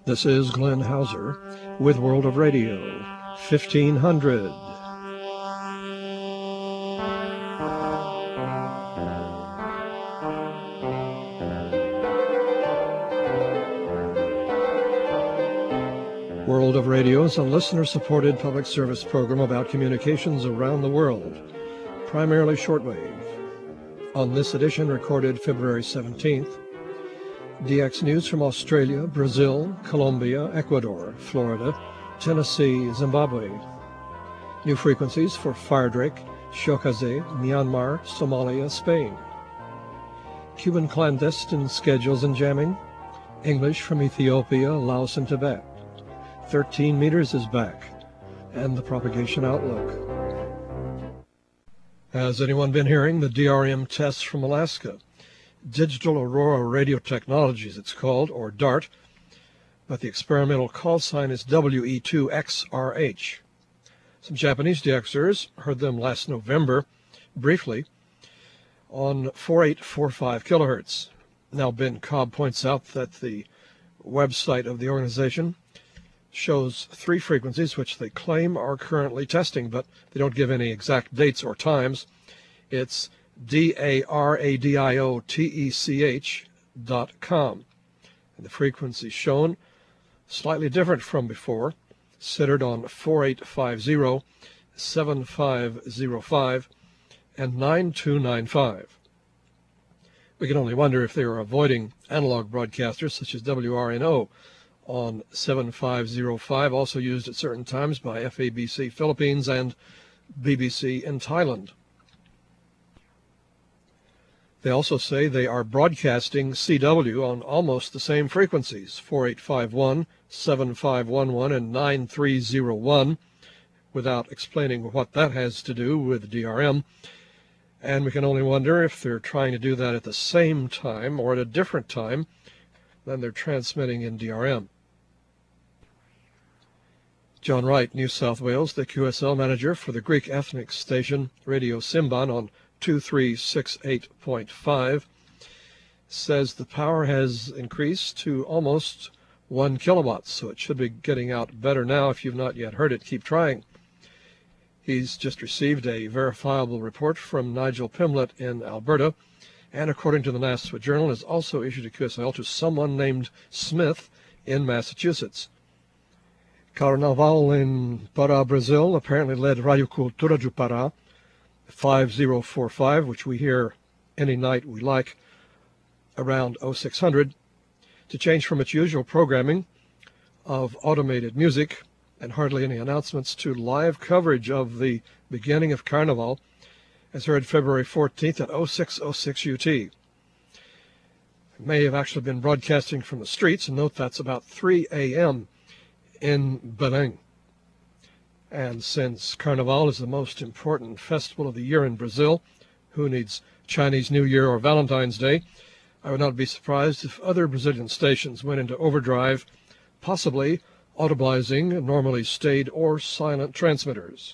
This is Glenn Hauser with World of Radio, 1500. World of Radio is a listener-supported public service program about communications around the world, primarily shortwave. On this edition, recorded February 17th, DX news from Australia, Brazil, Colombia, Ecuador, Florida, Tennessee, Zimbabwe. New frequencies for Firedrake, Shokhaze, Myanmar, Somalia, Spain. Cuban clandestine schedules and jamming. English from Ethiopia, Laos, and Tibet. 13 meters is back, and the propagation outlook. Has anyone been hearing the DRM tests from Alaska? Digital Aurora Radio Technologies, it's called, or DART, but the experimental call sign is WE2XRH. Some Japanese DXers heard them last November, briefly, on 4845 kilohertz. Now Ben Cobb points out that the website of the organization shows 3 frequencies which they claim are currently testing, but they don't give any exact dates or times. It's DARADIOTECH.com. And the frequency shown, slightly different from before, centered on 4850, 7505, and 9295. We can only wonder if they are avoiding analog broadcasters such as WRNO on 7505, also used at certain times by FABC Philippines and BBC in Thailand. They also say they are broadcasting CW on almost the same frequencies, 4851, 7511, and 9301, without explaining what that has to do with DRM. And we can only wonder if they're trying to do that at the same time or at a different time than they're transmitting in DRM. John Wright, New South Wales, the QSL manager for the Greek ethnic station Radio Simban on 2368.5, says the power has increased to almost 1 kilowatts, so it should be getting out better now. If you've not yet heard it, keep trying. He's just received a verifiable report from Nigel Pimlett in Alberta, and according to the Nashua Journal, has also issued a QSL to someone named Smith in Massachusetts. Carnaval in Pará, Brazil, apparently led Radio Cultura do Pará, 5045, which we hear any night we like, around 0600, to change from its usual programming of automated music and hardly any announcements to live coverage of the beginning of Carnival, as heard February 14th at 0606 UT. It may have actually been broadcasting from the streets, and note that's about 3 a.m. in Belém. And since Carnival is the most important festival of the year in Brazil, who needs Chinese New Year or Valentine's Day, I would not be surprised if other Brazilian stations went into overdrive, possibly audibilizing normally staid or silent transmitters.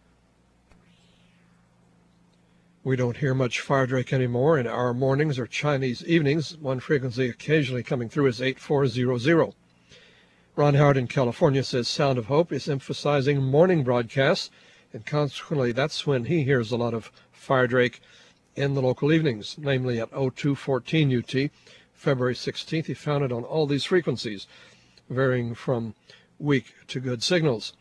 We don't hear much Firedrake anymore in our mornings or Chinese evenings. One frequency occasionally coming through is 8400. Ron Howard in California says Sound of Hope is emphasizing morning broadcasts, and consequently that's when he hears a lot of Firedrake in the local evenings, namely at 0214 UT. February 16th, he found it on all these frequencies, varying from weak to good signals.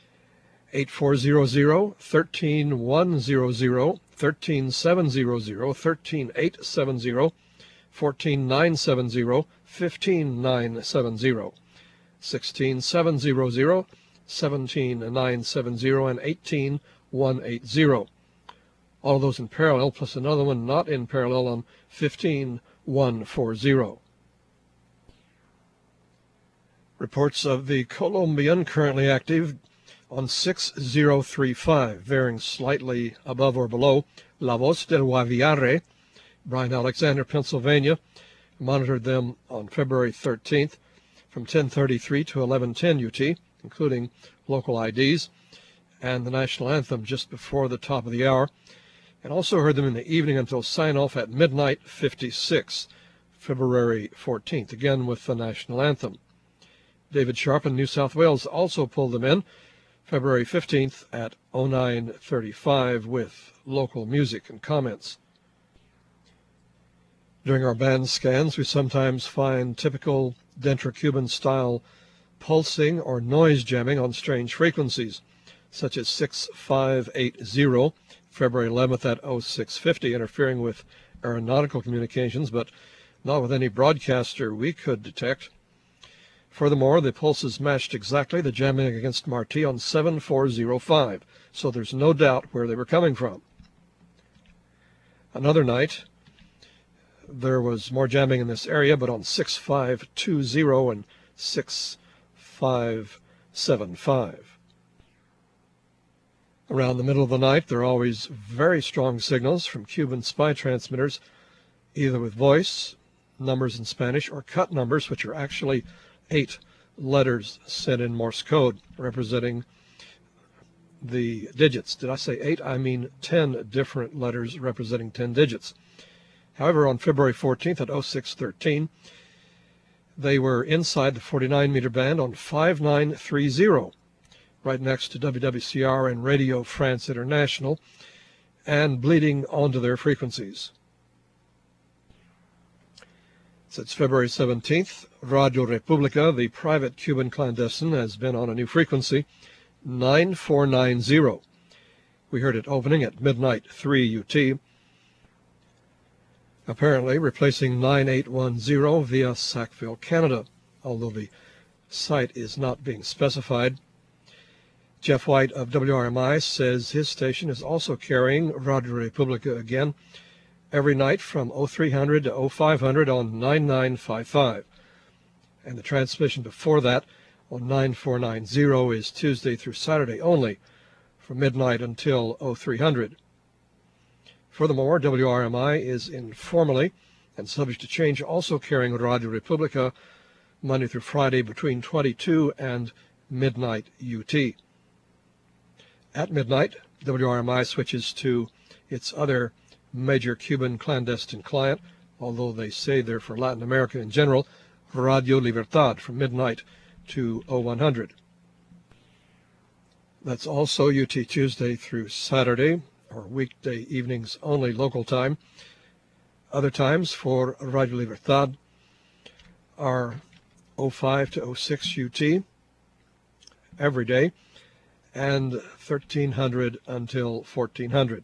8400, 13100, 13700, 13870, 14970, 15970. 16700, 17970, and 18180. All of those in parallel, plus another one not in parallel on 15140. Reports of the Colombian currently active on 6035, varying slightly above or below La Voz del Guaviare. Brian Alexander, Pennsylvania, monitored them on February 13th. From 10:33 to 11:10 UT, including local IDs, and the national anthem just before the top of the hour, and also heard them in the evening until sign-off at midnight 56, February 14th, again with the national anthem. David Sharp in New South Wales also pulled them in February 15th at 09:35 with local music and comments. During our band scans, we sometimes find typical Dentro-Cuban style pulsing or noise jamming on strange frequencies, such as 6580, February 11th at 0650, interfering with aeronautical communications, but not with any broadcaster we could detect. Furthermore, the pulses matched exactly the jamming against Marti on 7405, so there's no doubt where they were coming from. Another night, there was more jamming in this area, but on 6520 and 6575. Around the middle of the night, there are always very strong signals from Cuban spy transmitters, either with voice, numbers in Spanish, or cut numbers, which are actually 8 letters set in Morse code, representing the digits. Did I say 8? I mean 10 different letters representing 10 digits. However, on February 14th at 0613, they were inside the 49-meter band on 5930, right next to WWCR and Radio France International, and bleeding onto their frequencies. Since February 17th, Radio Republica, the private Cuban clandestine, has been on a new frequency, 9490. We heard it opening at midnight 3 UT, apparently replacing 9810 via Sackville, Canada, although the site is not being specified. Jeff White of WRMI says his station is also carrying Radio Republica again every night from 0300 to 0500 on 9955. And the transmission before that on 9490 is Tuesday through Saturday only, from midnight until 0300. Furthermore, WRMI is informally and subject to change also carrying Radio Republica Monday through Friday between 22 and midnight UT. At midnight, WRMI switches to its other major Cuban clandestine client, although they say they're for Latin America in general, Radio Libertad, from midnight to 0100. That's also UT Tuesday through Saturday, or weekday evenings only local time. Other times for Radio Libertad are 05 to 06 UT every day, and 1300 until 1400.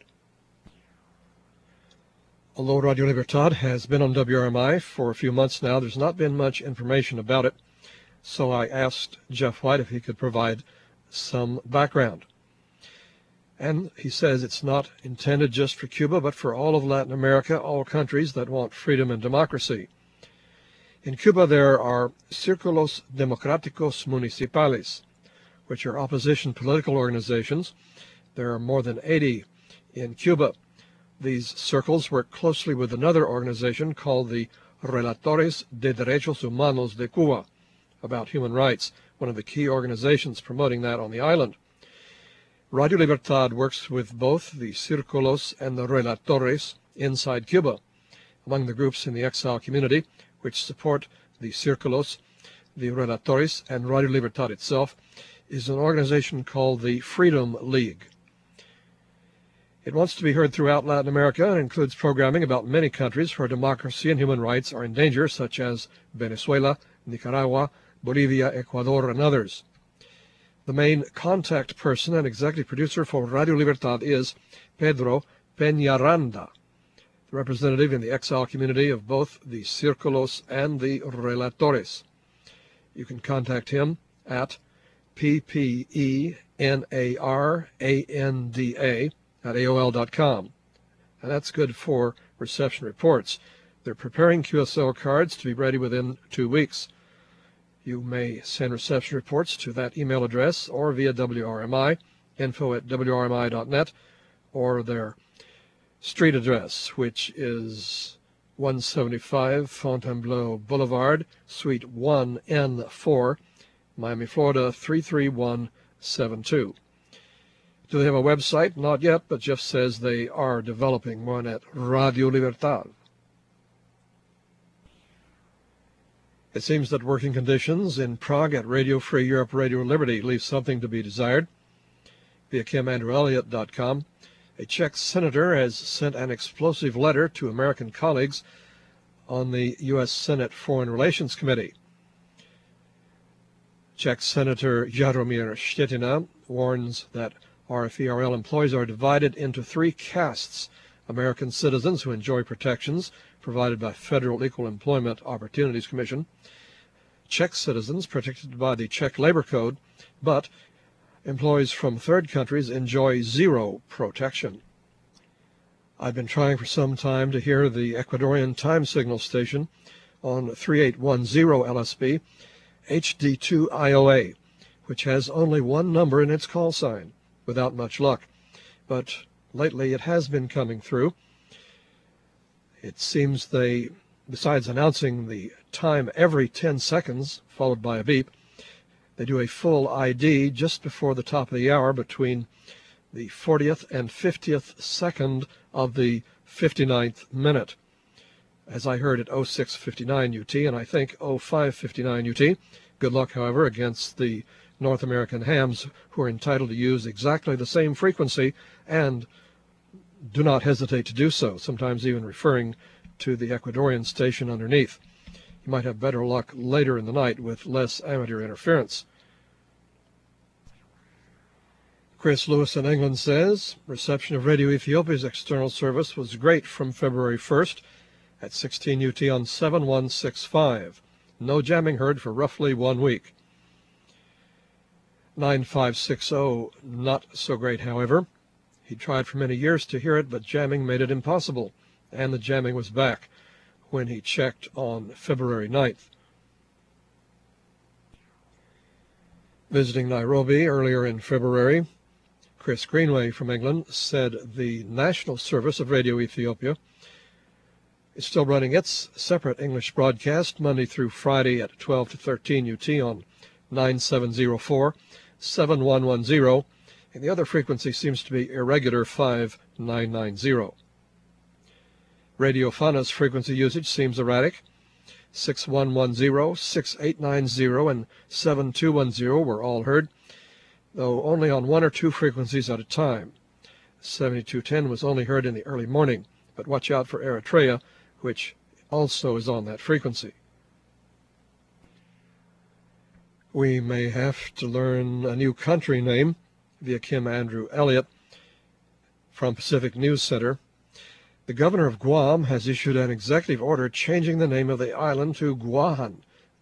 Although Radio Libertad has been on WRMI for a few months now, there's not been much information about it, so I asked Jeff White if he could provide some background. And he says it's not intended just for Cuba, but for all of Latin America, all countries that want freedom and democracy. In Cuba, there are Círculos Democráticos Municipales, which are opposition political organizations. There are more than 80 in Cuba. These circles work closely with another organization called the Relatores de Derechos Humanos de Cuba, about human rights, one of the key organizations promoting that on the island. Radio Libertad works with both the Círculos and the Relatores inside Cuba. Among the groups in the exile community which support the Círculos, the Relatores, and Radio Libertad itself is an organization called the Freedom League. It wants to be heard throughout Latin America and includes programming about many countries where democracy and human rights are in danger, such as Venezuela, Nicaragua, Bolivia, Ecuador, and others. The main contact person and executive producer for Radio Libertad is Pedro Peñaranda, the representative in the exile community of both the Círculos and the Relatores. You can contact him at PPENARANDA@AOL.com. And that's good for reception reports. They're preparing QSL cards to be ready within 2 weeks. You may send reception reports to that email address or via WRMI, info@WRMI.net, or their street address, which is 175 Fontainebleau Boulevard, Suite 1N4, Miami, Florida 33172. Do they have a website? Not yet, but Jeff says they are developing one at Radio Libertad. It seems that working conditions in Prague at Radio Free Europe, Radio Liberty leave something to be desired. Via KimAndrewElliott.com, a Czech senator has sent an explosive letter to American colleagues on the U.S. Senate Foreign Relations Committee. Czech Senator Jaromír Štětina warns that RFERL employees are divided into three castes: American citizens who enjoy protections provided by Federal Equal Employment Opportunities Commission, Czech citizens protected by the Czech Labor Code, but employees from third countries enjoy zero protection. I've been trying for some time to hear the Ecuadorian time signal station on 3810 LSB HD2 IOA, which has only one number in its call sign, without much luck, but lately it has been coming through. It seems they, besides announcing the time every 10 seconds, followed by a beep, they do a full ID just before the top of the hour between the 40th and 50th second of the 59th minute. As I heard at 06:59 UT, and I think 05:59 UT. Good luck, however, against the North American hams who are entitled to use exactly the same frequency and do not hesitate to do so, sometimes even referring to the Ecuadorian station underneath. You might have better luck later in the night with less amateur interference. Chris Lewis in England says, reception of Radio Ethiopia's external service was great from February 1st at 16 UT on 7165. No jamming heard for roughly 1 week. 9560, not so great, however. He tried for many years to hear it, but jamming made it impossible, and the jamming was back when he checked on February 9th. Visiting Nairobi earlier in February, Chris Greenway from England said the national service of Radio Ethiopia is still running its separate English broadcast Monday through Friday at 12 to 13 UT on 9704, 7110, and the other frequency seems to be irregular 5990. Radio Fana's frequency usage seems erratic. 6110, 6890, and 7210 were all heard, though only on one or two frequencies at a time. 7210 was only heard in the early morning, but watch out for Eritrea, which also is on that frequency. We may have to learn a new country name via Kim Andrew Elliott from Pacific News Center. The governor of Guam has issued an executive order changing the name of the island to Guahan,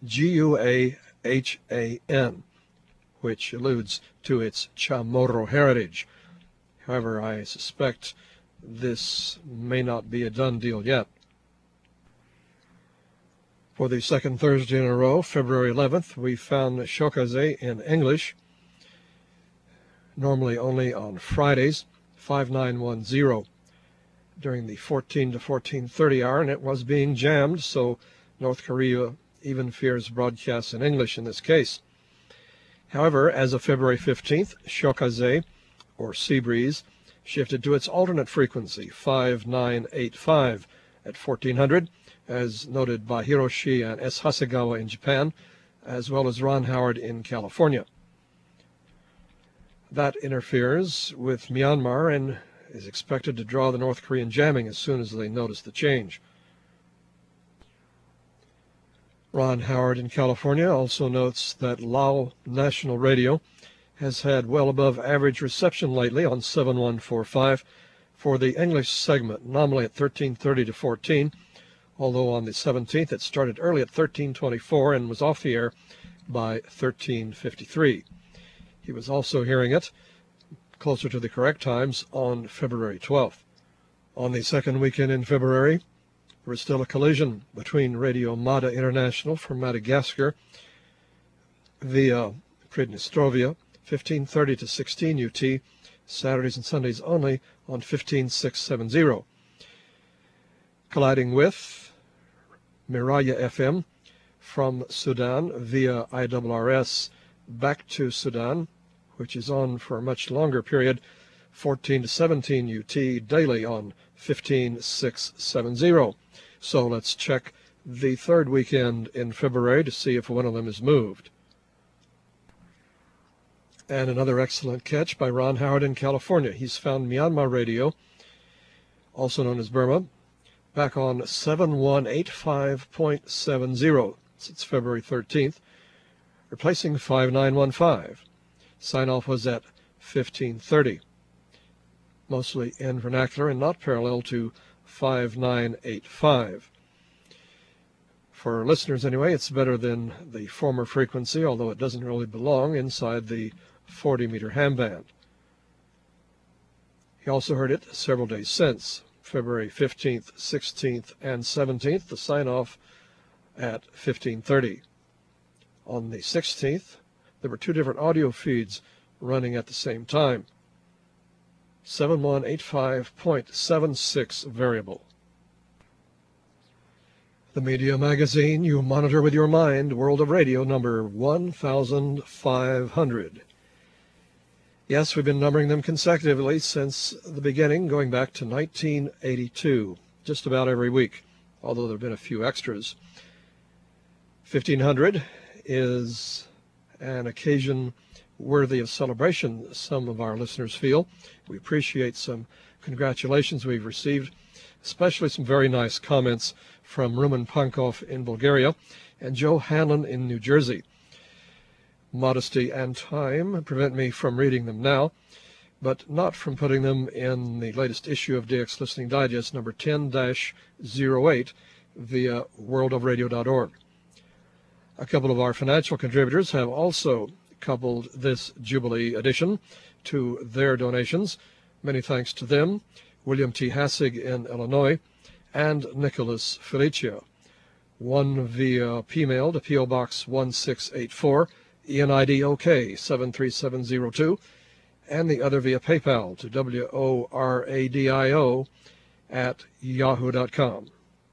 Guahan, which alludes to its Chamorro heritage. However, I suspect this may not be a done deal yet. For the second Thursday in a row, February 11th, we found Shokaze in English, normally only on Fridays, 5910, during the 14 to 14:30 hour, and it was being jammed, so North Korea even fears broadcasts in English in this case. However, as of February 15th, Shokaze, or Sea Breeze, shifted to its alternate frequency, 5985, at 1400, as noted by Hiroshi and S. Hasegawa in Japan, as well as Ron Howard in California. That interferes with Myanmar and is expected to draw the North Korean jamming as soon as they notice the change. Ron Howard in California also notes that Lao National Radio has had well above average reception lately on 7145 for the English segment, nominally at 1330 to 14, although on the 17th it started early at 1324 and was off the air by 1353. He was also hearing it closer to the correct times on February 12th. On the second weekend in February, there was still a collision between Radio Mada International from Madagascar via Pridnestrovia, 1530 to 16 UT, Saturdays and Sundays only on 15670, colliding with Miraya FM from Sudan via IRRS back to Sudan, which is on for a much longer period, 14 to 17 UT daily on 15670. So let's check the third weekend in February to see if one of them is moved. And another excellent catch by Ron Howard in California. He's found Myanmar Radio, also known as Burma, back on 7185.70 since February 13th, replacing 5915. Sign-off was at 1530, mostly in vernacular and not parallel to 5985. For listeners anyway, it's better than the former frequency, although it doesn't really belong inside the 40-meter ham band. He also heard it several days since, February 15th, 16th, and 17th, the sign-off at 1530. On the 16th, there were two different audio feeds running at the same time. 7185.76 variable. The media magazine you monitor with your mind, World of Radio, number 1500. Yes, we've been numbering them consecutively since the beginning, going back to 1982, just about every week, although there have been a few extras. 1500 is an occasion worthy of celebration, some of our listeners feel. We appreciate some congratulations we've received, especially some very nice comments from Rumen Pankov in Bulgaria and Joe Hanlon in New Jersey. Modesty and time prevent me from reading them now, but not from putting them in the latest issue of DX Listening Digest, number 10-08, via worldofradio.org. A couple of our financial contributors have also coupled this Jubilee edition to their donations. Many thanks to them, William T. Hassig in Illinois and Nicholas Felicia. One via P-mail to P.O. Box 1684, ENID OK 73702, and the other via PayPal to WORADIO@yahoo.com.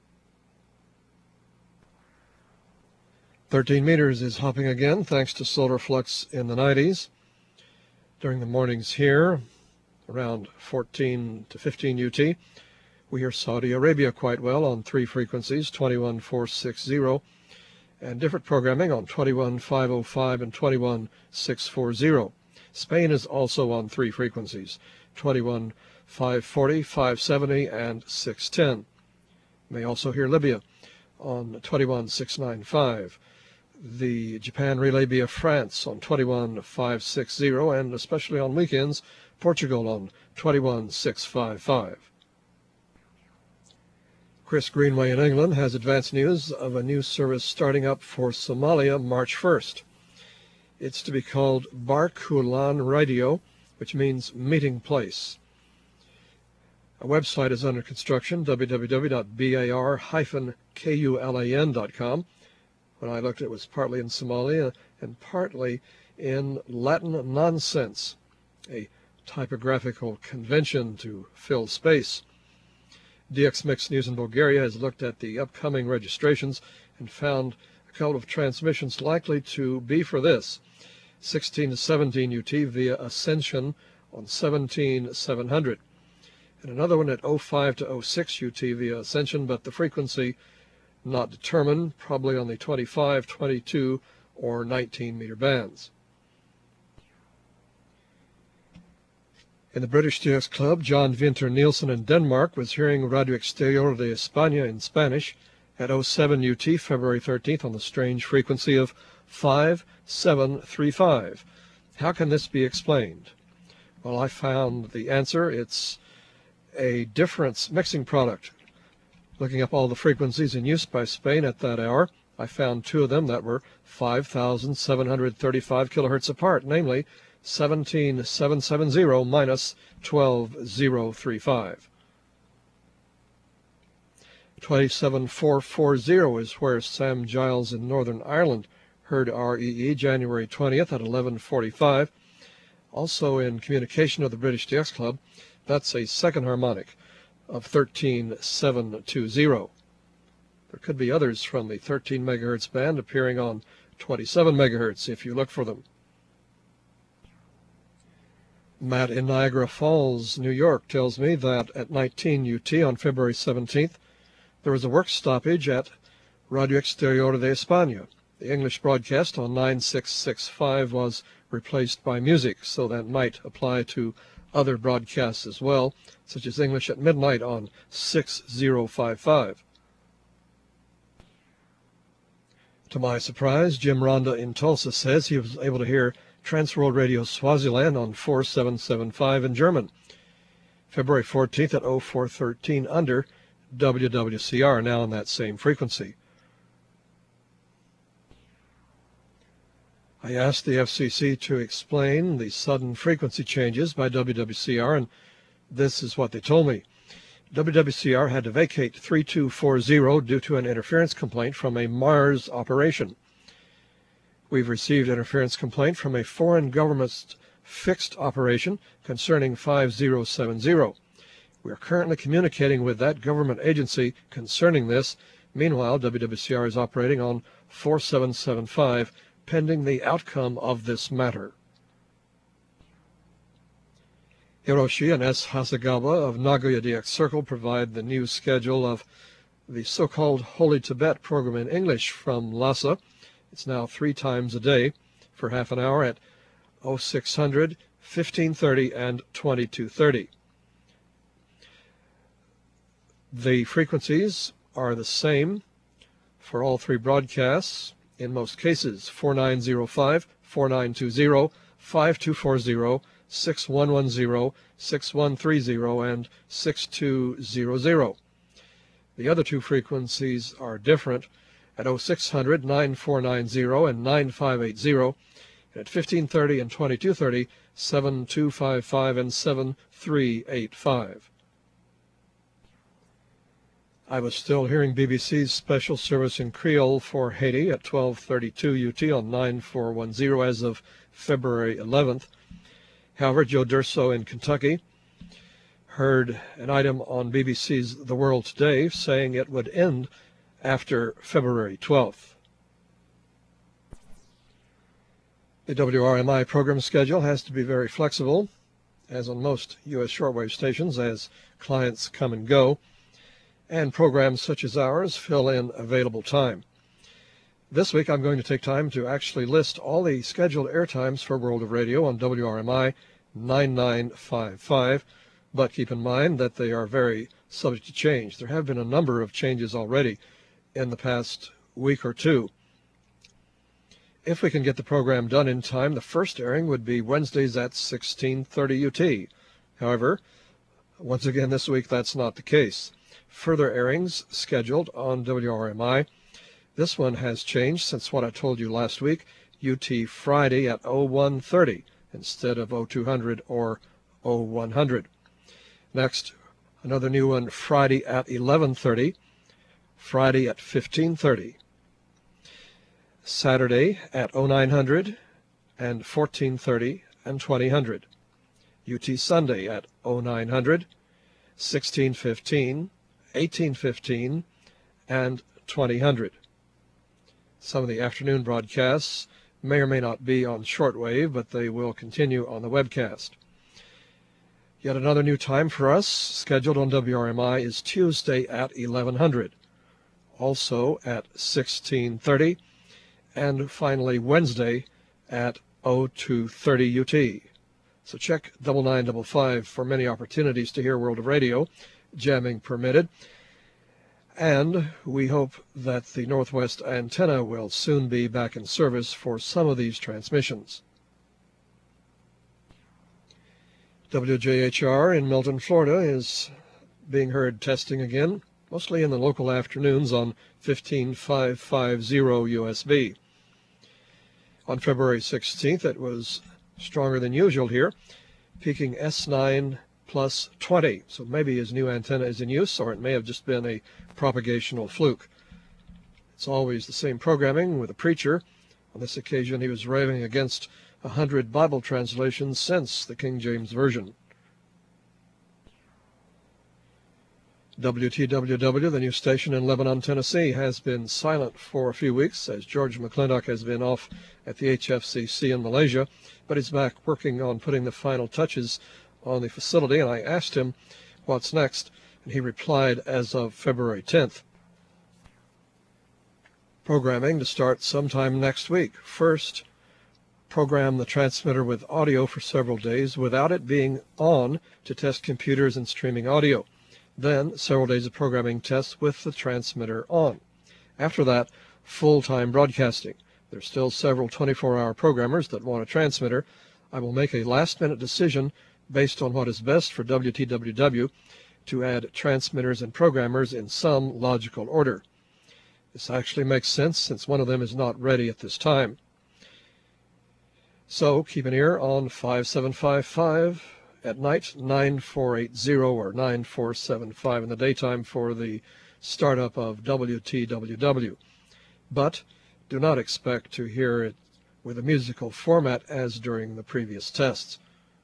13 meters is hopping again, thanks to solar flux in the 90s. During the mornings here, around 14 to 15 UT, we hear Saudi Arabia quite well on three frequencies, 21460, and different programming on 21505 and 21640. Spain is also on three frequencies, 21540, 570, and 610. You may also hear Libya on 21695. The Japan relay via France on 21560, and especially on weekends, Portugal on 21655. Chris Greenway in England has advance news of a new service starting up for Somalia March 1st. It's to be called Barkulan Radio, which means meeting place. A website is under construction, www.bar-kulan.com. When I looked, it was partly in Somalia and partly in Latin nonsense, a typographical convention to fill space. DX Mix News in Bulgaria has looked at the upcoming registrations and found a couple of transmissions likely to be for this: 16 to 17 UT via Ascension on 17700, and another one at 05 to 06 UT via Ascension, but the frequency not determined, probably on the 25, 22, or 19 meter bands. In the British DX Club, John Winter Nielsen in Denmark was hearing Radio Exterior de España in Spanish at 07 UT, February 13th, on the strange frequency of 5735. How can this be explained? Well, I found the answer. It's a difference mixing product. Looking up all the frequencies in use by Spain at that hour, I found two of them that were 5,735 kilohertz apart, namely 17770 minus 12035. 27440 is where Sam Giles in Northern Ireland heard REE January 20th at 1145. Also in communication of the British DX Club, that's a second harmonic of 13720. There could be others from the 13 megahertz band appearing on 27 megahertz if you look for them. Matt in Niagara Falls, New York, tells me that at 19 UT on February 17th, there was a work stoppage at Radio Exterior de España. The English broadcast on 9665 was replaced by music, so that might apply to other broadcasts as well, such as English at Midnight on 6055. To my surprise, Jim Ronda in Tulsa says he was able to hear Transworld Radio Swaziland on 4775 in German, February 14th at 0413 under WWCR, now on that same frequency. I asked the FCC to explain the sudden frequency changes by WWCR, and this is what they told me. WWCR had to vacate 3240 due to an interference complaint from a Mars operation. We've received interference complaint from a foreign government's fixed operation concerning 5070. We are currently communicating with that government agency concerning this. Meanwhile, WWCR is operating on 4775, pending the outcome of this matter. Hiroshi and S. Hasegawa of Nagoya DX Circle provide the new schedule of the so-called Holy Tibet program in English from Lhasa. It's now 3 times a day for half an hour at 0600, 1530, and 2230. The frequencies are the same for all 3 broadcasts. In most cases, 4905, 4920, 5240, 6110, 6130, and 6200. The other 2 frequencies are different at 0600, 9490, and 9580, and at 1530 and 2230, 7255 and 7385. I was still hearing BBC's special service in Creole for Haiti at 1232 UT on 9410 as of February 11th. However, Joe Durso in Kentucky heard an item on BBC's The World Today saying it would end after February 12th. The WRMI program schedule has to be very flexible, as on most U.S. shortwave stations, as clients come and go, and programs such as ours fill in available time. This week I'm going to take time to actually list all the scheduled airtimes for World of Radio on WRMI 9955, but keep in mind that they are very subject to change. There have been a number of changes already in the past week or two. If we can get the program done in time, the first airing would be Wednesdays at 1630 UT. However, once again this week that's not the case. Further airings scheduled on WRMI. This one has changed since what I told you last week, UT Friday at 0130 instead of 0200 or 0100. Next, another new one Friday at 1130, Friday at 1530, Saturday at 0900 and 1430 and 2000, UT Sunday at 0900, 1615, 1815, and 2000. Some of the afternoon broadcasts may or may not be on shortwave, but they will continue on the webcast. Yet another new time for us, scheduled on WRMI, is Tuesday at 1100, also at 1630, and finally Wednesday at 0230 UT. So check 9955 for many opportunities to hear World of Radio, jamming permitted. And we hope that the Northwest antenna will soon be back in service for some of these transmissions. WJHR in Milton, Florida is being heard testing again, mostly in the local afternoons on 15550 USB. On February 16th, it was stronger than usual here, peaking S9 plus 20. So maybe his new antenna is in use, or it may have just been a propagational fluke. It's always the same programming with a preacher. On this occasion, he was raving against 100 Bible translations since the King James Version. WTWW, the new station in Lebanon, Tennessee, has been silent for a few weeks as George McClintock has been off at the HFCC in Malaysia, but he's back working on putting the final touches on the facility, and I asked him what's next, and he replied as of February 10th. programming to start sometime next week. First, program the transmitter with audio for several days without it being on to test computers and streaming audio. Then, several days of programming tests with the transmitter on. After that, full-time broadcasting. There's still several 24-hour programmers that want a transmitter. I will make a last-minute decision based on what is best for WTWW to add transmitters and programmers in some logical order. This actually makes sense since one of them is not ready at this time. So keep an ear on 5755 at night, 9480 or 9475 in the daytime for the startup of WTWW. But do not expect to hear it with a musical format as during the previous tests.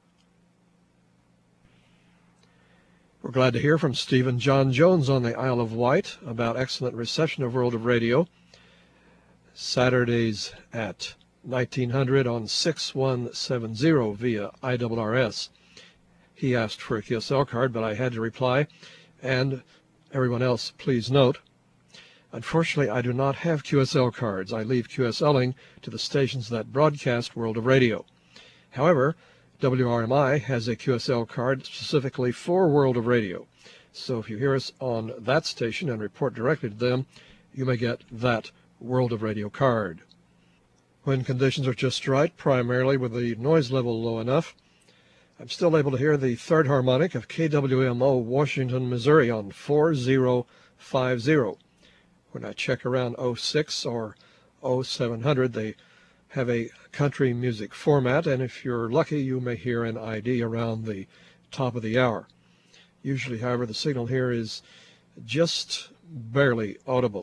We're glad to hear from Stephen John Jones on the Isle of Wight about excellent reception of World of Radio. Saturdays at 1900 on 6170 via IRRS. He asked for a QSL card, but I had to reply, and everyone else, please note, unfortunately, I do not have QSL cards. I leave QSLing to the stations that broadcast World of Radio. However, WRMI has a QSL card specifically for World of Radio. So if you hear us on that station and report directly to them, you may get that World of Radio card. When conditions are just right, primarily with the noise level low enough, I'm still able to hear the third harmonic of KWMO Washington, Missouri on 4050. When I check around 06 or 0700, they have a country music format, and if you're lucky, you may hear an ID around the top of the hour. Usually, however, the signal here is just barely audible.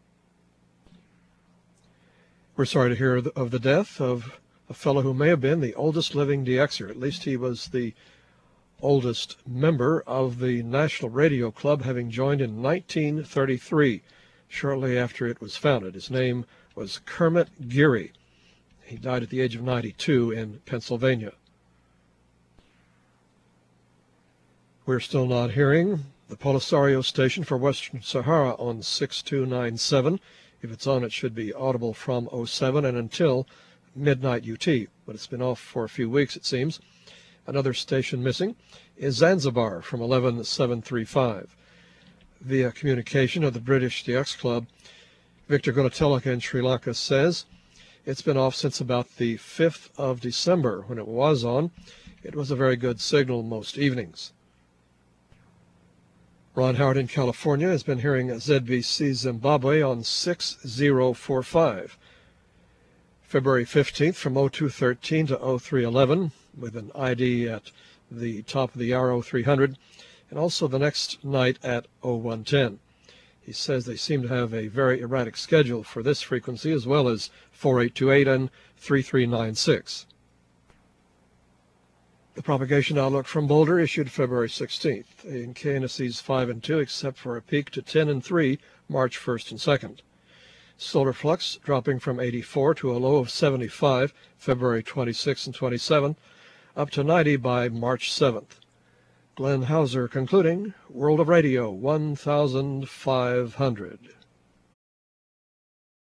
We're sorry to hear of the death of a fellow who may have been the oldest living DXer. At least he was the oldest member of the National Radio Club, having joined in 1933, shortly after it was founded. His name was Kermit Geary. He died at the age of 92 in Pennsylvania. We're still not hearing the Polisario station for Western Sahara on 6297. If it's on, it should be audible from 07 and until midnight UT, but it's been off for a few weeks, it seems. Another station missing is Zanzibar from 11735. Via communication of the British DX Club, Victor Gunatelaka in Sri Lanka says, it's been off since about the 5th of December. When it was on, it was a very good signal most evenings. Ron Howard in California has been hearing ZBC Zimbabwe on 6045. February 15th from 0213 to 0311 with an ID at the top of the hour 0300, and also the next night at 0110. He says they seem to have a very erratic schedule for this frequency, as well as 4828 and 3396. The propagation outlook from Boulder issued February 16th in KNSEs 5 and 2, except for a peak to 10 and 3 March 1st and 2nd. Solar flux dropping from 84 to a low of 75 February 26 and 27, up to 90 by March 7th. Glenn Hauser concluding, World of Radio 1500.